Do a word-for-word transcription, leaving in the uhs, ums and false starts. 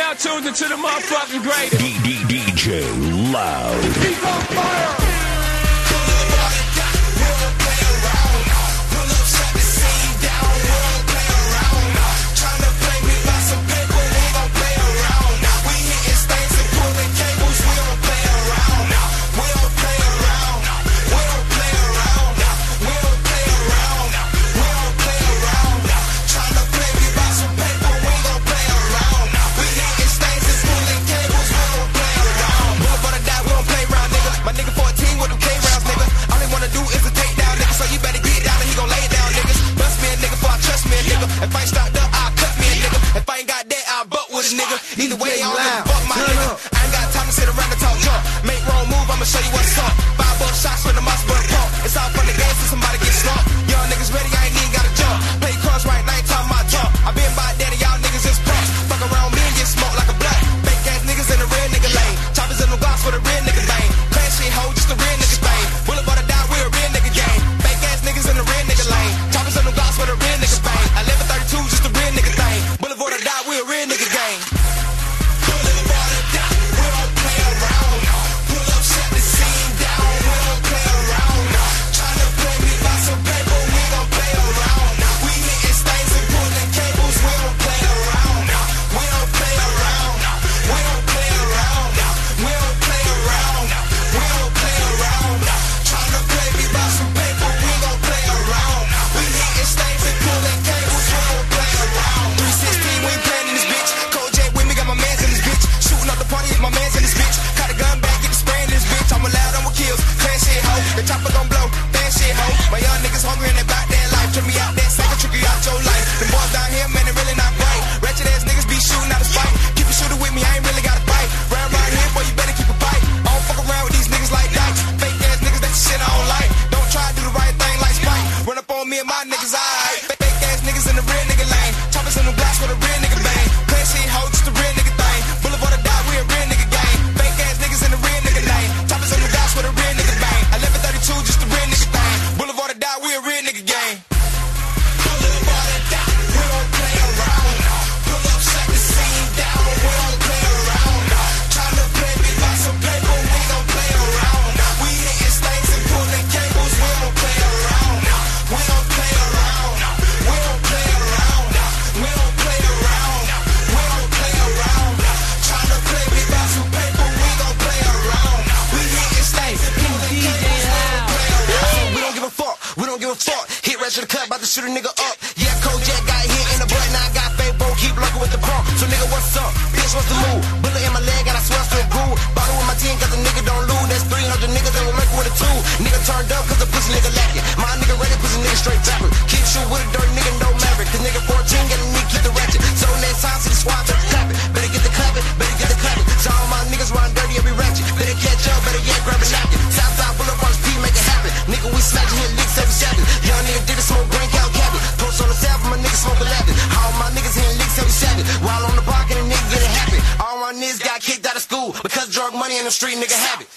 now tuned into the motherfucking greatest. D D D J Loud. He's on fire. Either way, I don't give a fuck, my nigga. I ain't got time to sit around and talk junk. Make wrong move, I'ma show you what's up. Five buck shots with a mouse butt pump. It's all fun and games till somebody get slumped. Young niggas ready, I ain't even gotta jump. Play cards right, now ain't talking about talk. I been by daddy, y'all niggas is punks. Fuck around me and get smoked like a blunt. Fake ass niggas in the real nigga lane. Choppers in the glass for the real nigga thing. Class shit hoe, just the real nigga thing. Boulevard to die, we a real nigga game. Fake ass niggas in the real nigga lane. Choppers in the glass for the real nigga thing. eleven thirty-two, just the real nigga thing. Boulevard to die, we a real nigga game. Shoot a nigga up. Yeah, Kojak got hit in the butt. Now I got fake bro, keep local with the pump. So nigga, what's up? Bitch, what's the move? Bullet in my leg and I swear to a groove. Bottle with my team cause the nigga don't lose. That's three hundred niggas that will make it with a two. Nigga turned up cause the pussy nigga lacking. My nigga ready, pussy nigga straight tapping. Keep shoot with a dirty nigga, no maverick. Cause nigga fourteen got a nigga keep the ratchet. So next time see the squad just clap it. Better get the clapping, better get the clapping. So all my niggas run dirty and be ratchet. Better catch up, better get grab a napkin. Southside Boulevard's P, make it happen. Nigga, we smashing hit licks every Saturday. Young nigga did a smoke brain cow cabin. Post on the south, my niggas smoke eleven. All my niggas hitting licks every Saturday. While on the block and the nigga get it happy. All my niggas got kicked out of school because drug money in the street nigga habit.